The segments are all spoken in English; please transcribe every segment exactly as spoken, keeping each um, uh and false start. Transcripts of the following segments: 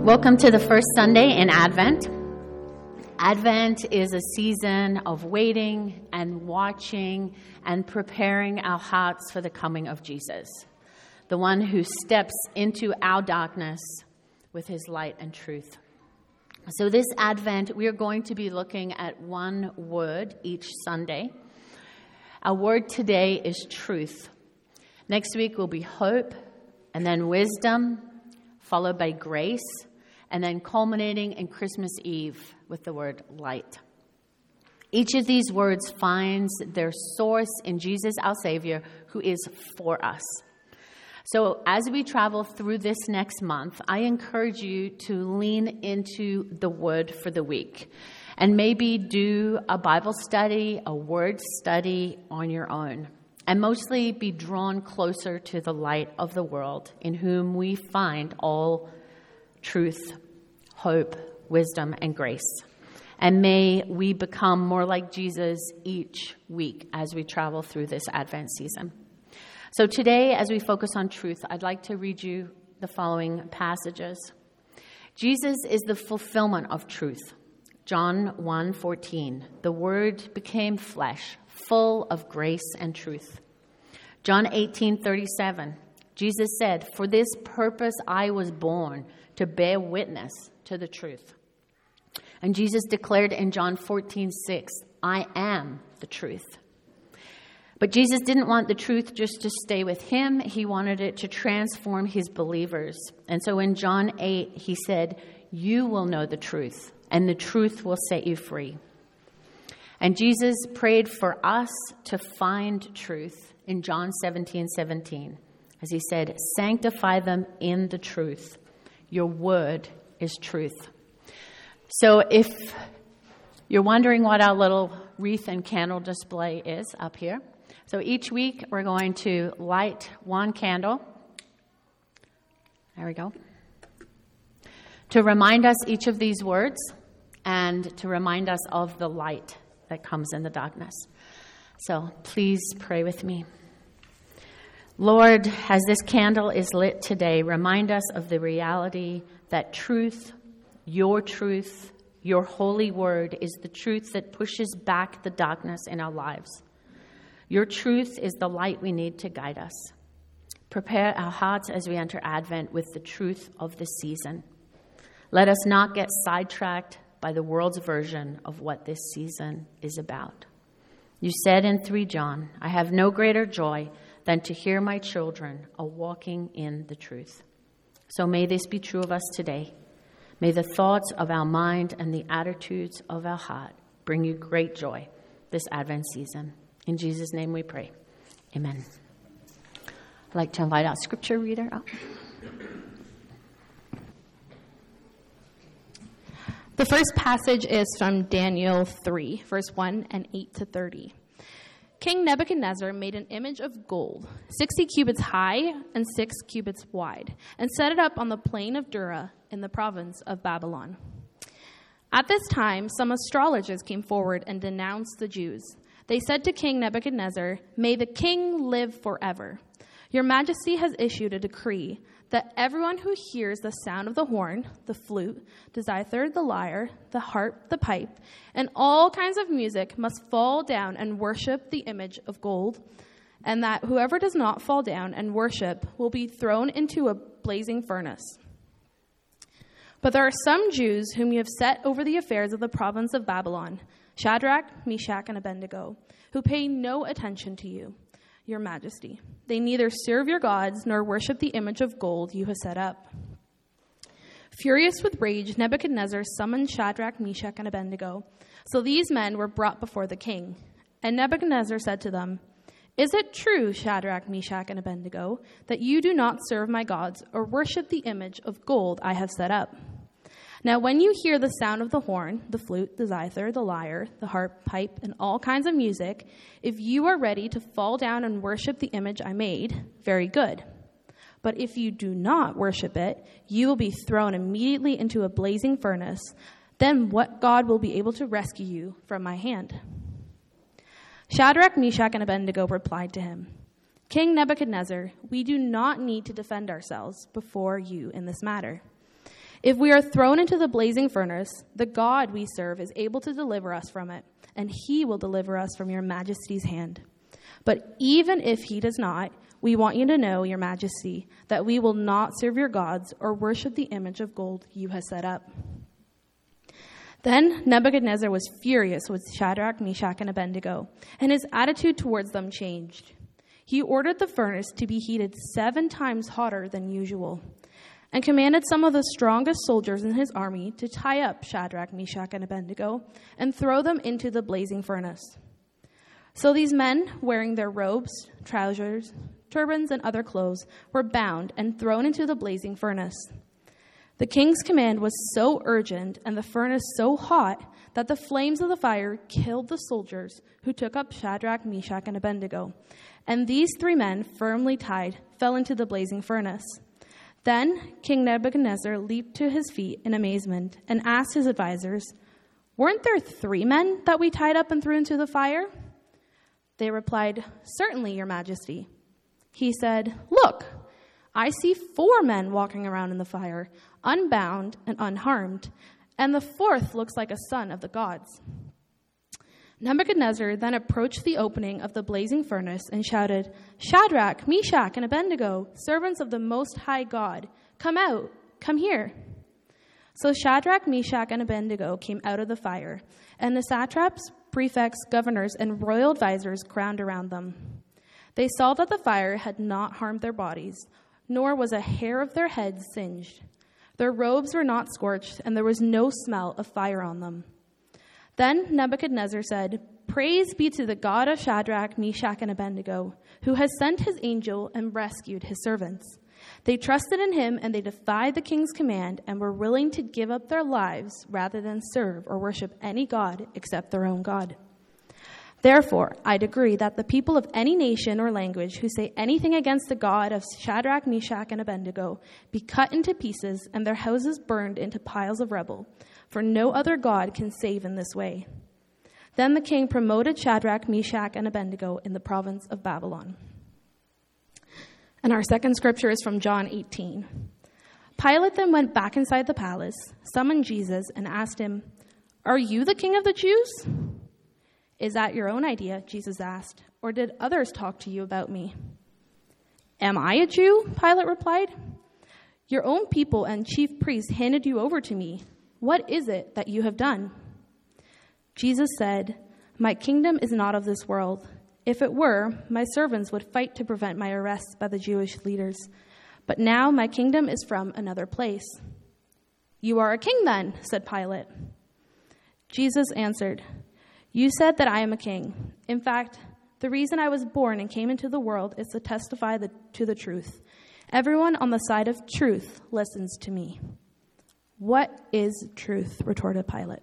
Welcome to the first Sunday in Advent. Advent is a season of waiting and watching and preparing our hearts for the coming of Jesus, the one who steps into our darkness with his light and truth. So this Advent, we are going to be looking at one word each Sunday. Our word today is truth. Next week will be hope, and then wisdom, followed by grace, and then culminating in Christmas Eve with the word light. Each of these words finds their source in Jesus, our Savior, who is for us. So as we travel through this next month, I encourage you to lean into the word for the week and maybe do a Bible study, a word study on your own, and mostly be drawn closer to the light of the world, in whom we find all truth, hope, wisdom, and grace. And may we become more like Jesus each week as we travel through this Advent season. So today, as we focus on truth, I'd like to read you the following passages. Jesus is the fulfillment of truth. John one fourteen, the Word became flesh, full of grace and truth. John eighteen thirty-seven, Jesus said, "For this purpose I was born, to bear witness to the truth." And Jesus declared in John fourteen six, "I am the truth." But Jesus didn't want the truth just to stay with him. He wanted it to transform his believers. And so in John eight, he said, "You will know the truth, and the truth will set you free." And Jesus prayed for us to find truth in John seventeen seventeen, as he said, "Sanctify them in the truth. Your word is truth." So if you're wondering what our little wreath and candle display is up here, so each week we're going to light one candle. There we go. To remind us each of these words and to remind us of the light that comes in the darkness. So please pray with me. Lord, as this candle is lit today, remind us of the reality that truth, your truth, your holy word is the truth that pushes back the darkness in our lives. Your truth is the light we need to guide us. Prepare our hearts as we enter Advent with the truth of this season. Let us not get sidetracked by the world's version of what this season is about. You said in Three John, "I have no greater joy than to hear my children are walking in the truth." So may this be true of us today. May the thoughts of our mind and the attitudes of our heart bring you great joy this Advent season. In Jesus' name we pray. Amen. I'd like to invite our scripture reader up. The first passage is from Daniel three, verse one and eight to thirty. King Nebuchadnezzar made an image of gold, sixty cubits high and six cubits wide, and set it up on the plain of Dura in the province of Babylon. At this time, some astrologers came forward and denounced the Jews. They said to King Nebuchadnezzar, "May the king live forever. Your majesty has issued a decree that everyone who hears the sound of the horn, the flute, the zither, the lyre, the harp, the pipe, and all kinds of music must fall down and worship the image of gold, and that whoever does not fall down and worship will be thrown into a blazing furnace. But there are some Jews whom you have set over the affairs of the province of Babylon, Shadrach, Meshach, and Abednego, who pay no attention to you, your majesty. They neither serve your gods nor worship the image of gold you have set up." Furious with rage, Nebuchadnezzar summoned Shadrach, Meshach, and Abednego. So these men were brought before the king. And Nebuchadnezzar said to them, "Is it true, Shadrach, Meshach, and Abednego, that you do not serve my gods or worship the image of gold I have set up? Now when you hear the sound of the horn, the flute, the zither, the lyre, the harp, pipe, and all kinds of music, if you are ready to fall down and worship the image I made, very good. But if you do not worship it, you will be thrown immediately into a blazing furnace. Then what God will be able to rescue you from my hand?" Shadrach, Meshach, and Abednego replied to him, "King Nebuchadnezzar, we do not need to defend ourselves before you in this matter. If we are thrown into the blazing furnace, the God we serve is able to deliver us from it, and he will deliver us from your majesty's hand. But even if he does not, we want you to know, your majesty, that we will not serve your gods or worship the image of gold you have set up." Then Nebuchadnezzar was furious with Shadrach, Meshach, and Abednego, and his attitude towards them changed. He ordered the furnace to be heated seven times hotter than usual, and commanded some of the strongest soldiers in his army to tie up Shadrach, Meshach, and Abednego and throw them into the blazing furnace. So these men, wearing their robes, trousers, turbans, and other clothes, were bound and thrown into the blazing furnace. The king's command was so urgent and the furnace so hot that the flames of the fire killed the soldiers who took up Shadrach, Meshach, and Abednego. And these three men, firmly tied, fell into the blazing furnace. Then King Nebuchadnezzar leaped to his feet in amazement and asked his advisors, "Weren't there three men that we tied up and threw into the fire?" They replied, "Certainly, your majesty." He said, "Look, I see four men walking around in the fire, unbound and unharmed, and the fourth looks like a son of the gods." Nebuchadnezzar then approached the opening of the blazing furnace and shouted, "Shadrach, Meshach, and Abednego, servants of the Most High God, come out, come here." So Shadrach, Meshach, and Abednego came out of the fire, and the satraps, prefects, governors, and royal advisors crowded around them. They saw that the fire had not harmed their bodies, nor was a hair of their heads singed. Their robes were not scorched, and there was no smell of fire on them. Then Nebuchadnezzar said, "Praise be to the God of Shadrach, Meshach, and Abednego, who has sent his angel and rescued his servants. They trusted in him, and they defied the king's command and were willing to give up their lives rather than serve or worship any god except their own God. Therefore, I decree that the people of any nation or language who say anything against the God of Shadrach, Meshach, and Abednego be cut into pieces and their houses burned into piles of rubble, for no other God can save in this way." Then the king promoted Shadrach, Meshach, and Abednego in the province of Babylon. And our second scripture is from John eighteen. Pilate then went back inside the palace, summoned Jesus, and asked him, "Are you the king of the Jews?" "Is that your own idea?" Jesus asked, "or did others talk to you about me?" "Am I a Jew?" Pilate replied. "Your own people and chief priests handed you over to me. What is it that you have done?" Jesus said, "My kingdom is not of this world. If it were, my servants would fight to prevent my arrest by the Jewish leaders. But now my kingdom is from another place." "You are a king then," said Pilate. Jesus answered, "You said that I am a king. In fact, the reason I was born and came into the world is to testify the, to the truth. Everyone on the side of truth listens to me." "What is truth?" retorted Pilate.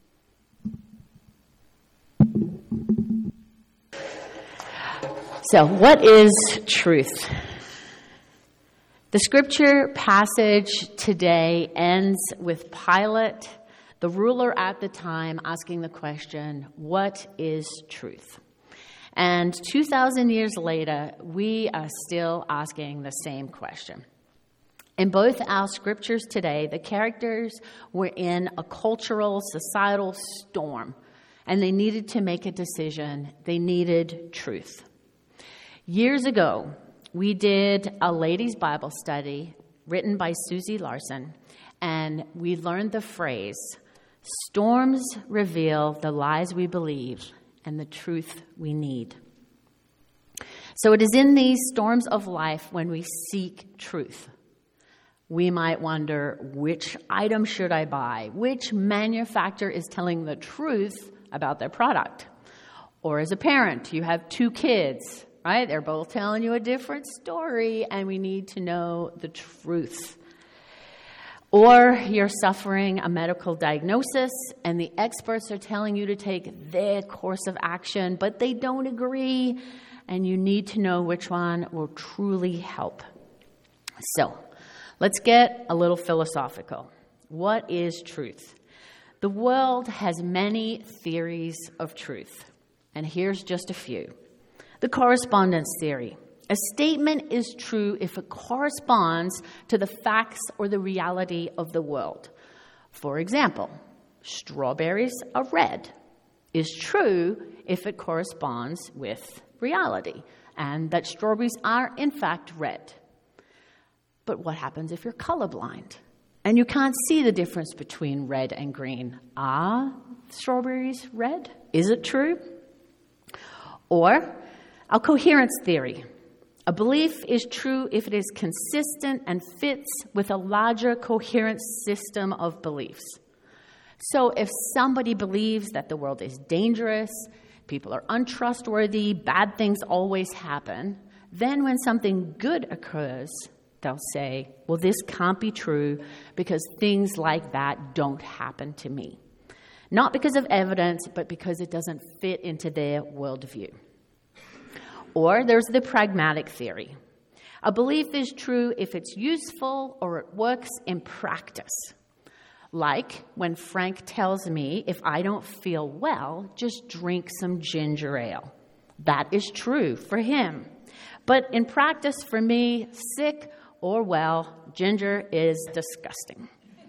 So, what is truth? The scripture passage today ends with Pilate, the ruler at the time, asking the question, what is truth? And two thousand years later, we are still asking the same question. In both our scriptures today, the characters were in a cultural, societal storm, and they needed to make a decision. They needed truth. Years ago, we did a ladies' Bible study written by Susie Larson, and we learned the phrase, "Storms reveal the lies we believe and the truth we need." So it is in these storms of life when we seek truth. We might wonder, which item should I buy? Which manufacturer is telling the truth about their product? Or as a parent, you have two kids, right? They're both telling you a different story, and we need to know the truth. Or you're suffering a medical diagnosis, and the experts are telling you to take their course of action, but they don't agree, and you need to know which one will truly help. So, let's get a little philosophical. What is truth? The world has many theories of truth, and here's just a few. The correspondence theory. A statement is true if it corresponds to the facts or the reality of the world. For example, strawberries are red is true if it corresponds with reality, and that strawberries are in fact red. But what happens if you're colorblind and you can't see the difference between red and green? Are strawberries red? Is it true? Or a coherence theory. A belief is true if it is consistent and fits with a larger coherent system of beliefs. So if somebody believes that the world is dangerous, people are untrustworthy, bad things always happen, then when something good occurs, they'll say, well, this can't be true because things like that don't happen to me. Not because of evidence, but because it doesn't fit into their worldview. Or there's the pragmatic theory. A belief is true if it's useful or it works in practice. Like when Frank tells me if I don't feel well, just drink some ginger ale. That is true for him. But in practice for me, sick or well, ginger is disgusting.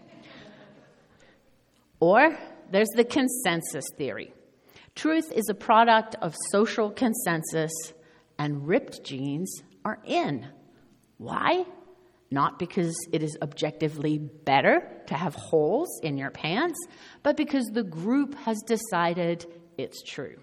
Or there's the consensus theory. Truth is a product of social consensus, and ripped jeans are in. Why? Not because it is objectively better to have holes in your pants, but because the group has decided it's true.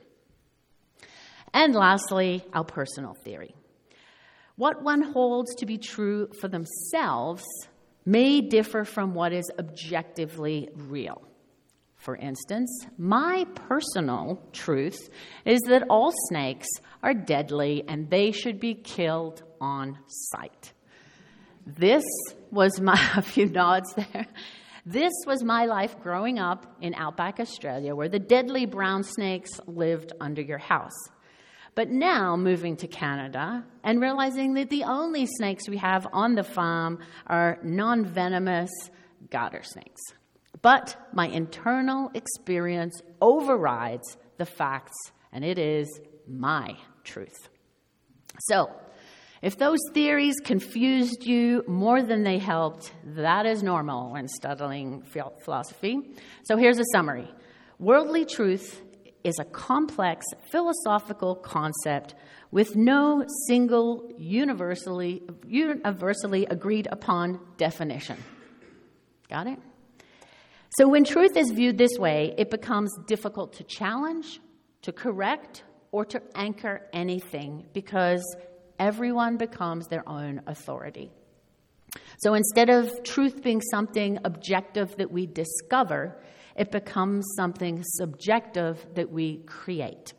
And lastly, our personal theory. What one holds to be true for themselves may differ from what is objectively real. For instance, my personal truth is that all snakes are deadly and they should be killed on sight. This was my, a few nods there. This was my life growing up in outback Australia, where the deadly brown snakes lived under your house. But now moving to Canada and realizing that the only snakes we have on the farm are non-venomous garter snakes. But my internal experience overrides the facts, and it is my truth. So, if those theories confused you more than they helped, that is normal when studying philosophy. So here's a summary. Worldly truth is a complex philosophical concept with no single universally, universally agreed upon definition. Got it? So when truth is viewed this way, it becomes difficult to challenge, to correct, or to anchor anything because everyone becomes their own authority. So instead of truth being something objective that we discover, it becomes something subjective that we create.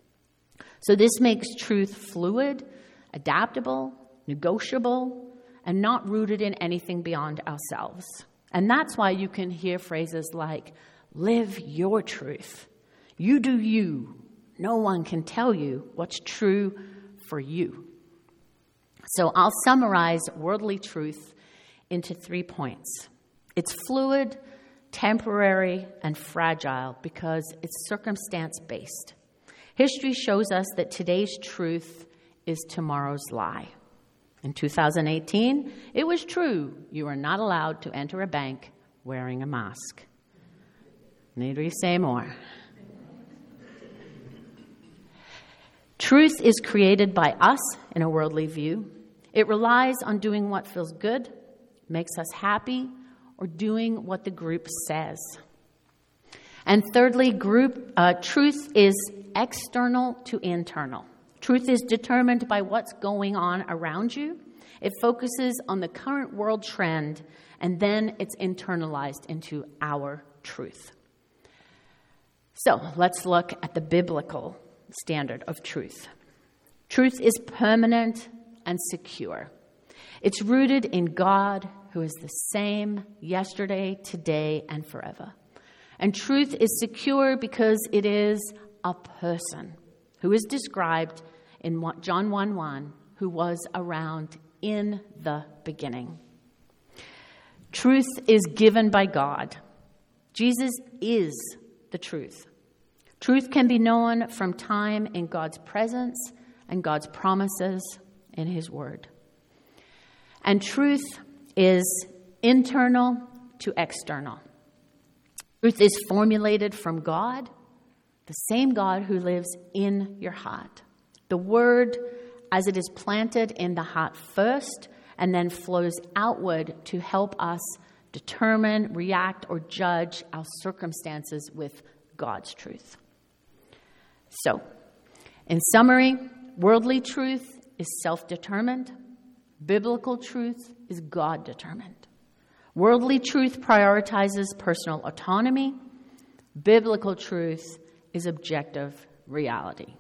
So this makes truth fluid, adaptable, negotiable, and not rooted in anything beyond ourselves. And that's why you can hear phrases like, live your truth. You do you. No one can tell you what's true for you. So I'll summarize worldly truth into three points. It's fluid, temporary, and fragile because it's circumstance-based. History shows us that today's truth is tomorrow's lie. In two thousand eighteen, it was true you are not allowed to enter a bank wearing a mask. Need we say more? Truth is created by us in a worldly view. It relies on doing what feels good, makes us happy, or doing what the group says. And thirdly, group uh, truth is external to internal. Truth is determined by what's going on around you. It focuses on the current world trend, and then it's internalized into our truth. So let's look at the biblical standard of truth. Truth is permanent and secure. It's rooted in God, who is the same yesterday, today, and forever. And truth is secure because it is a person who is described in John one one, who was around in the beginning. Truth is given by God. Jesus is the truth. Truth can be known from time in God's presence and God's promises in his word. And truth is internal to external. Truth is formulated from God, the same God who lives in your heart. The word, as it is planted in the heart first, and then flows outward to help us determine, react, or judge our circumstances with God's truth. So, in summary, worldly truth is self-determined. Biblical truth is God-determined. Worldly truth prioritizes personal autonomy. Biblical truth is objective reality.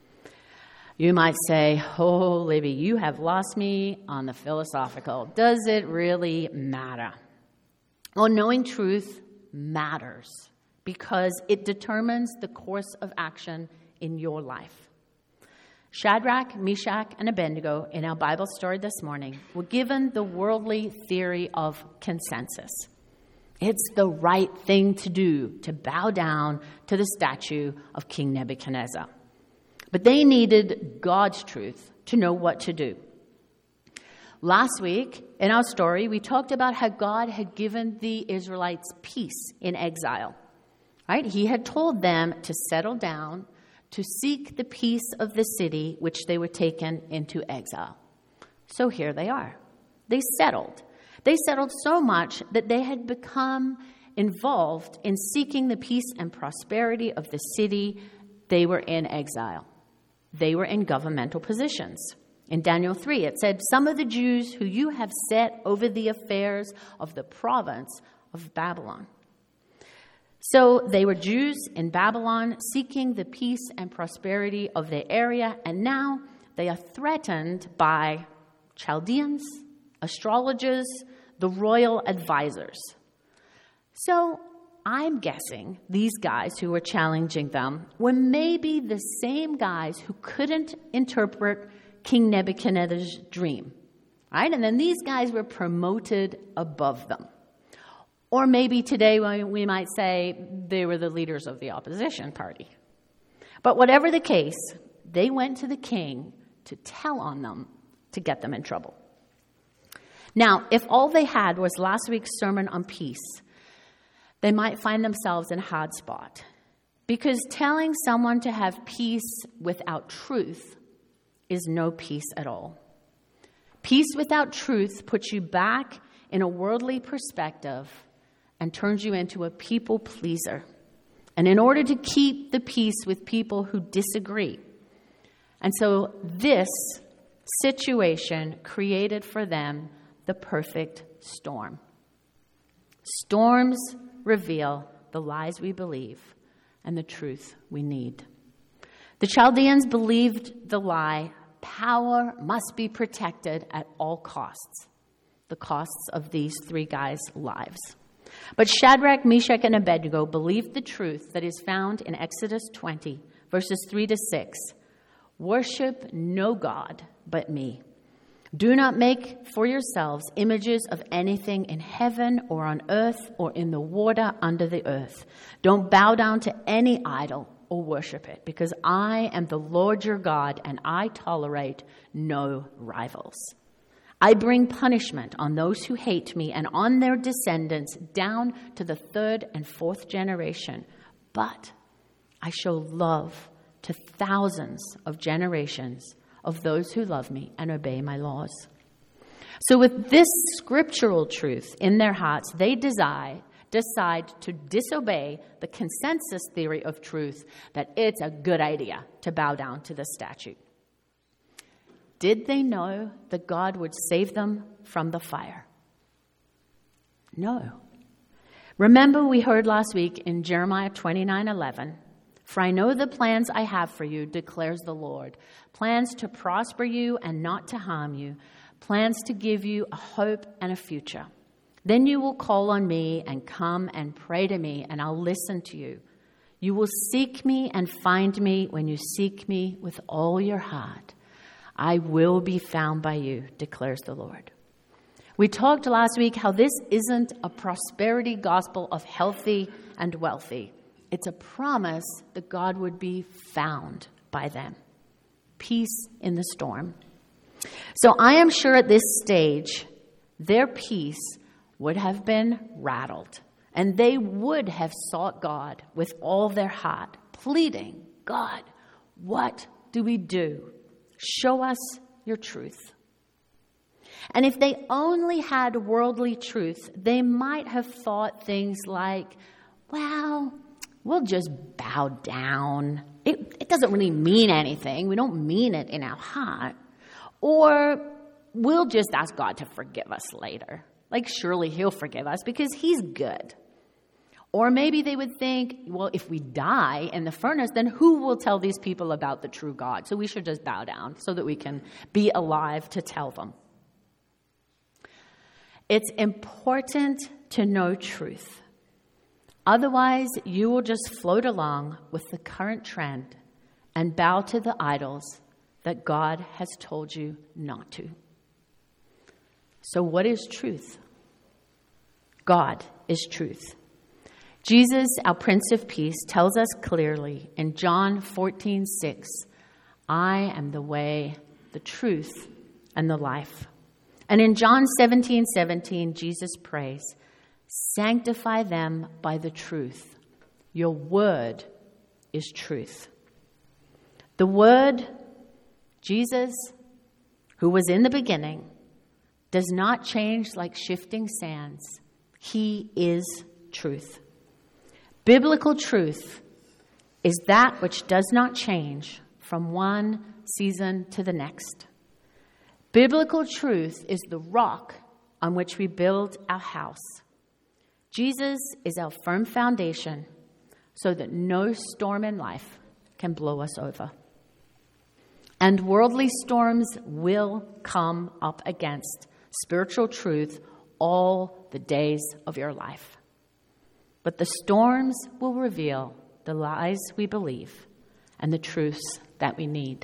You might say, oh, Libby, you have lost me on the philosophical. Does it really matter? Well, knowing truth matters because it determines the course of action in your life. Shadrach, Meshach, and Abednego, in our Bible story this morning, were given the worldly theory of consensus. It's the right thing to do to bow down to the statue of King Nebuchadnezzar. But they needed God's truth to know what to do. Last week, in our story, we talked about how God had given the Israelites peace in exile. Right? He had told them to settle down, to seek the peace of the city which they were taken into exile. So here they are. They settled. They settled so much that they had become involved in seeking the peace and prosperity of the city they were in exile. They were in governmental positions. In Daniel three, it said, some of the Jews who you have set over the affairs of the province of Babylon. So they were Jews in Babylon seeking the peace and prosperity of their area, and now they are threatened by Chaldeans, astrologers, the royal advisors. So I'm guessing these guys who were challenging them were maybe the same guys who couldn't interpret King Nebuchadnezzar's dream, right? And then these guys were promoted above them. Or maybe today we might say they were the leaders of the opposition party. But whatever the case, they went to the king to tell on them to get them in trouble. Now, if all they had was last week's sermon on peace, they might find themselves in a hard spot. Because telling someone to have peace without truth is no peace at all. Peace without truth puts you back in a worldly perspective and turns you into a people pleaser. And in order to keep the peace with people who disagree. And so this situation created for them the perfect storm. Storms reveal the lies we believe and the truth we need. The Chaldeans believed the lie, power must be protected at all costs. The costs of these three guys' lives. But Shadrach, Meshach, and Abednego believed the truth that is found in Exodus twenty, verses three to six. Worship no God but me. Do not make for yourselves images of anything in heaven or on earth or in the water under the earth. Don't bow down to any idol or worship it, because I am the Lord your God and I tolerate no rivals. I bring punishment on those who hate me and on their descendants down to the third and fourth generation. But I show love to thousands of generations of those who love me and obey my laws. So with this scriptural truth in their hearts, they decide, decide to disobey the consensus theory of truth that it's a good idea to bow down to the statue. Did they know that God would save them from the fire? No. Remember, we heard last week in Jeremiah twenty-nine eleven, for I know the plans I have for you, declares the Lord, plans to prosper you and not to harm you, plans to give you a hope and a future. Then you will call on me and come and pray to me, and I'll listen to you. You will seek me and find me when you seek me with all your heart. I will be found by you, declares the Lord. We talked last week how this isn't a prosperity gospel of healthy and wealthy. It's a promise that God would be found by them. Peace in the storm. So I am sure at this stage, their peace would have been rattled, and they would have sought God with all their heart, pleading, God, what do we do? Show us your truth. And if they only had worldly truth, they might have thought things like, well, we'll just bow down. It, it doesn't really mean anything. We don't mean it in our heart. Or we'll just ask God to forgive us later. Like, surely he'll forgive us because he's good. Or maybe they would think, well, if we die in the furnace, then who will tell these people about the true God? So we should just bow down so that we can be alive to tell them. It's important to know truth. Otherwise, you will just float along with the current trend and bow to the idols that God has told you not to. So what is truth? God is truth. Jesus, our Prince of Peace, tells us clearly in John fourteen six, I am the way, the truth, and the life. And in John seventeen seventeen, Jesus prays, sanctify them by the truth. Your word is truth. The word, Jesus, who was in the beginning, does not change like shifting sands. He is truth. Biblical truth is that which does not change from one season to the next. Biblical truth is the rock on which we build our house. Jesus is our firm foundation so that no storm in life can blow us over. And worldly storms will come up against spiritual truth all the days of your life. But the storms will reveal the lies we believe and the truths that we need.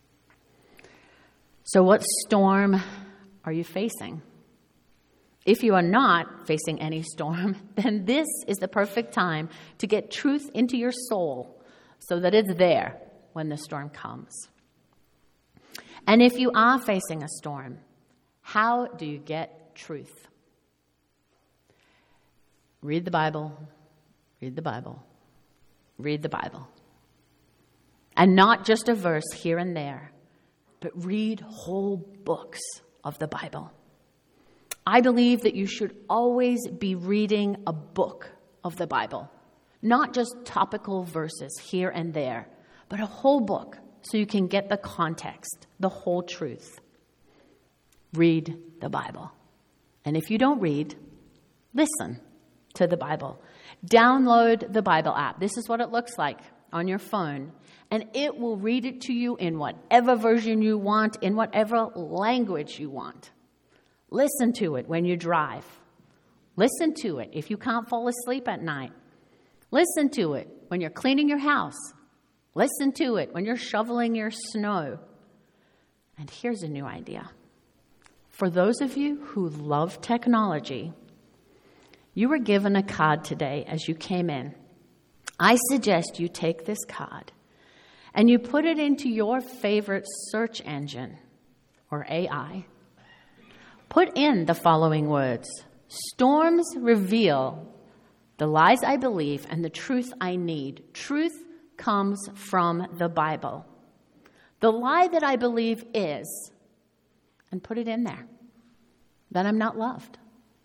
So what storm are you facing? If you are not facing any storm, then this is the perfect time to get truth into your soul so that it's there when the storm comes. And if you are facing a storm, how do you get truth? Read the Bible, read the Bible, read the Bible. And not just a verse here and there, but read whole books of the Bible. I believe that you should always be reading a book of the Bible, not just topical verses here and there, but a whole book so you can get the context, the whole truth. Read the Bible. And if you don't read, listen to the Bible. Download the Bible app. This is what it looks like on your phone. And it will read it to you in whatever version you want, in whatever language you want. Listen to it when you drive. Listen to it if you can't fall asleep at night. Listen to it when you're cleaning your house. Listen to it when you're shoveling your snow. And here's a new idea. For those of you who love technology, you were given a card today as you came in. I suggest you take this card and you put it into your favorite search engine or A I. Put in the following words. Storms reveal the lies I believe and the truth I need. Truth comes from the Bible. The lie that I believe is, and put it in there, that I'm not loved.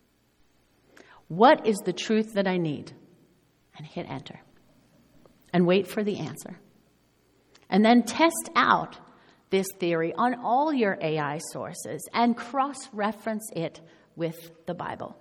What is the truth that I need? And hit enter. And wait for the answer. And then test out this theory on all your A I sources and cross-reference it with the Bible.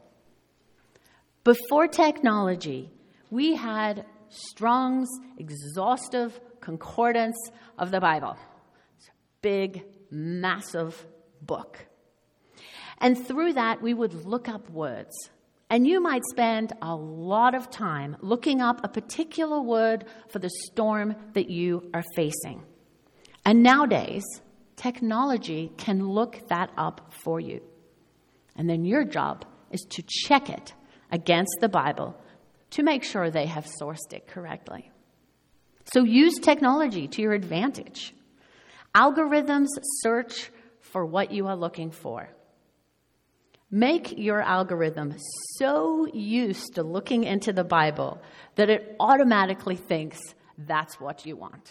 Before technology, we had Strong's exhaustive concordance of the Bible. It's a big, massive book. And through that, we would look up words. And you might spend a lot of time looking up a particular word for the storm that you are facing. And nowadays, technology can look that up for you. And then your job is to check it against the Bible to make sure they have sourced it correctly. So use technology to your advantage. Algorithms search for what you are looking for. Make your algorithm so used to looking into the Bible that it automatically thinks that's what you want.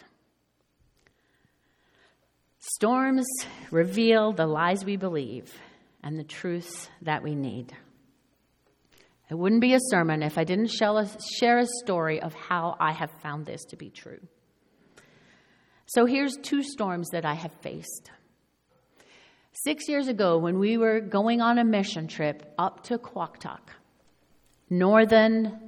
Storms reveal the lies we believe and the truths that we need. It wouldn't be a sermon if I didn't share a story of how I have found this to be true. So here's two storms that I have faced. Six years ago, when we were going on a mission trip up to Quaqtuck, northern,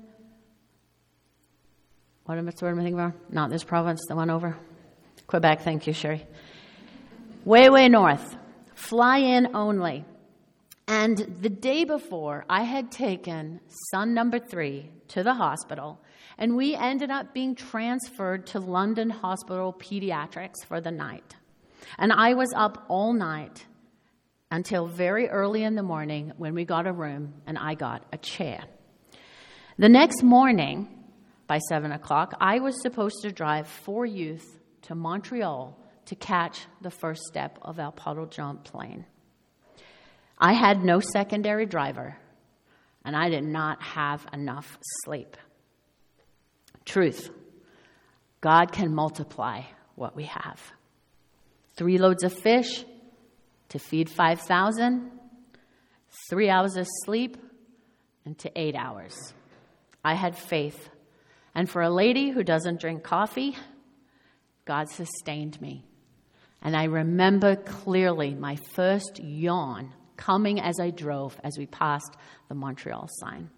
what am I thinking about? Not this province, the one over. Quebec, thank you, Sherry. Way, way north. Fly in only. And the day before, I had taken son number three to the hospital, and we ended up being transferred to London Hospital Pediatrics for the night. And I was up all night until very early in the morning when we got a room and I got a chair. The next morning, by seven o'clock, I was supposed to drive four youth to Montreal to catch the first step of our puddle jump plane. I had no secondary driver, and I did not have enough sleep. Truth, God can multiply what we have. Three loads of fish to feed five thousand, three hours of sleep, and to eight hours. I had faith. And for a lady who doesn't drink coffee, God sustained me. And I remember clearly my first yawn coming as I drove as we passed the Montreal sign.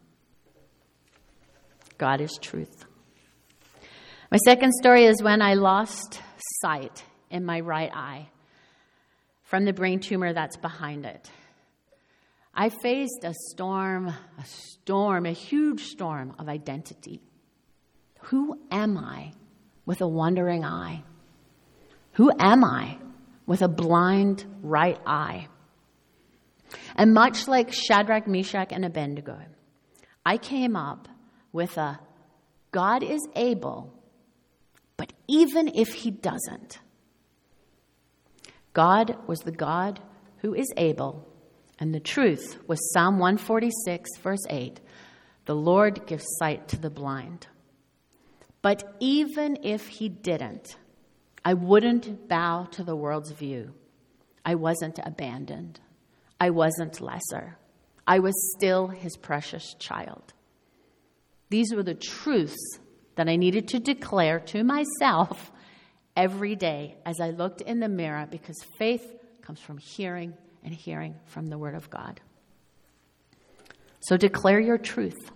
God is truth. My second story is when I lost sight in my right eye from the brain tumor that's behind it. I faced a storm, a storm, a huge storm of identity. Who am I with a wandering eye? Who am I with a blind right eye? And much like Shadrach, Meshach, and Abednego, I came up with a God is able, but even if he doesn't, God was the God who is able, and the truth was Psalm one forty-six, verse eight, the Lord gives sight to the blind. But even if he didn't, I wouldn't bow to the world's view. I wasn't abandoned. I wasn't lesser. I was still his precious child. These were the truths that I needed to declare to myself every day as I looked in the mirror, because faith comes from hearing and hearing from the Word of God. So declare your truth.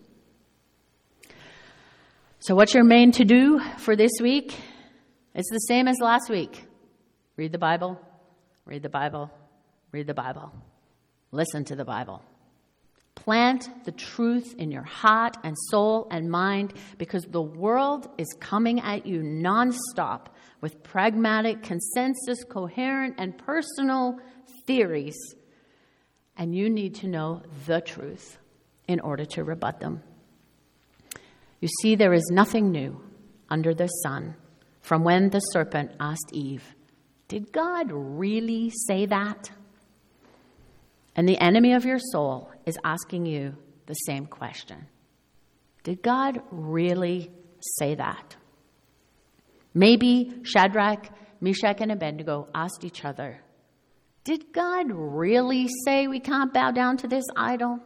So what's your main to-do for this week? It's the same as last week. Read the Bible, read the Bible, read the Bible. Listen to the Bible. Plant the truth in your heart and soul and mind, because the world is coming at you nonstop with pragmatic, consensus, coherent, and personal theories. And you need to know the truth in order to rebut them. You see, there is nothing new under the sun from when the serpent asked Eve, "Did God really say that?" And the enemy of your soul is asking you the same question. Did God really say that? Maybe Shadrach, Meshach, and Abednego asked each other, "Did God really say we can't bow down to this idol?"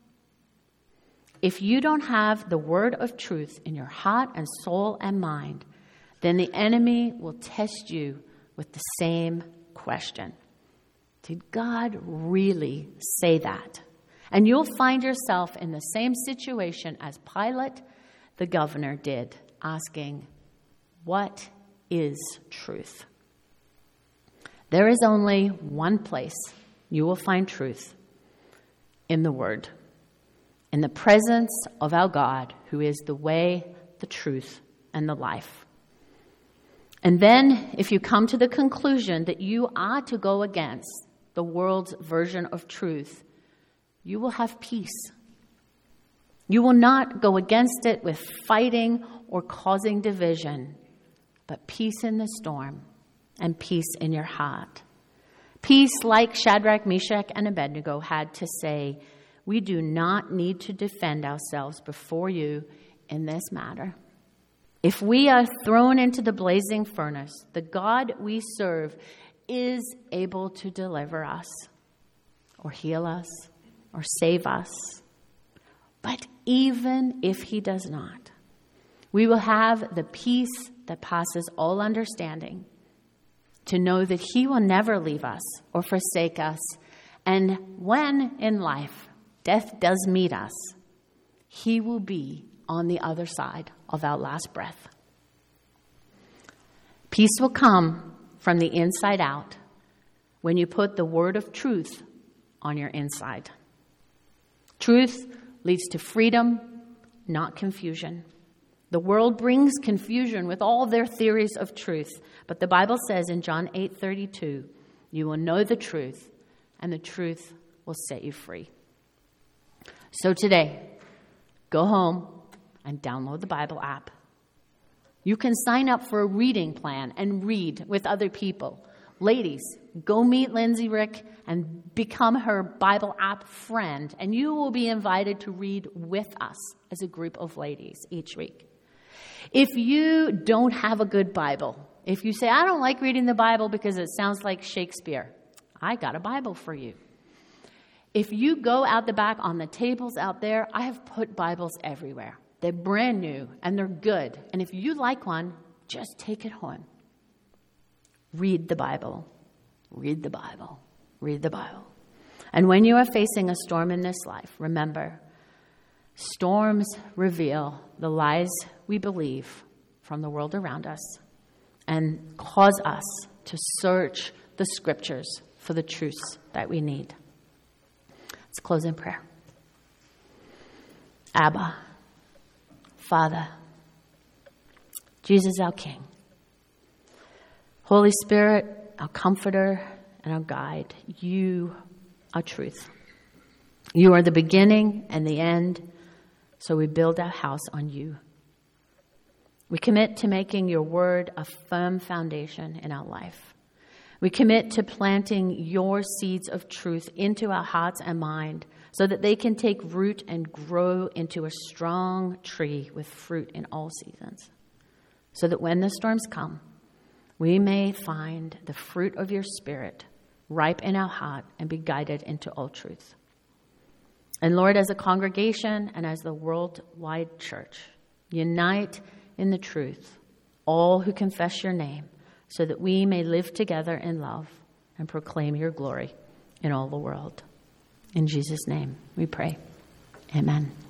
If you don't have the word of truth in your heart and soul and mind, then the enemy will test you with the same question. Did God really say that? And you'll find yourself in the same situation as Pilate, the governor, did, asking, what is truth? There is only one place you will find truth: in the Word, in the presence of our God, who is the way, the truth, and the life. And then, if you come to the conclusion that you are to go against the world's version of truth, you will have peace. You will not go against it with fighting or causing division, but peace in the storm and peace in your heart. Peace, like Shadrach, Meshach, and Abednego had to say, we do not need to defend ourselves before you in this matter. If we are thrown into the blazing furnace, the God we serve is able to deliver us or heal us or save us. But even if he does not, we will have the peace that passes all understanding, to know that he will never leave us or forsake us. And when in life death does meet us, he will be on the other side of our last breath. Peace will come from the inside out when you put the word of truth on your inside. Truth leads to freedom, not confusion. The world brings confusion with all their theories of truth, but the Bible says in John eight thirty-two, you will know the truth, and the truth will set you free. So today, go home and download the Bible app. You can sign up for a reading plan and read with other people. Ladies, go meet Lindsay Rick and become her Bible app friend, and you will be invited to read with us as a group of ladies each week. If you don't have a good Bible, if you say, I don't like reading the Bible because it sounds like Shakespeare, I got a Bible for you. If you go out the back on the tables out there, I have put Bibles everywhere. They're brand new and they're good. And if you like one, just take it home. Read the Bible. Read the Bible. Read the Bible. And when you are facing a storm in this life, remember, storms reveal the lies we believe from the world around us and cause us to search the scriptures for the truths that we need. Let's close in prayer. Abba, Father, Jesus our King, Holy Spirit, our comforter and our guide, you are truth. You are the beginning and the end, so we build our house on you. We commit to making your word a firm foundation in our life. We commit to planting your seeds of truth into our hearts and mind so that they can take root and grow into a strong tree with fruit in all seasons. So that when the storms come, we may find the fruit of your Spirit ripe in our heart and be guided into all truth. And Lord, as a congregation and as the worldwide church, unite in the truth all who confess your name, so that we may live together in love and proclaim your glory in all the world. In Jesus' name we pray. Amen.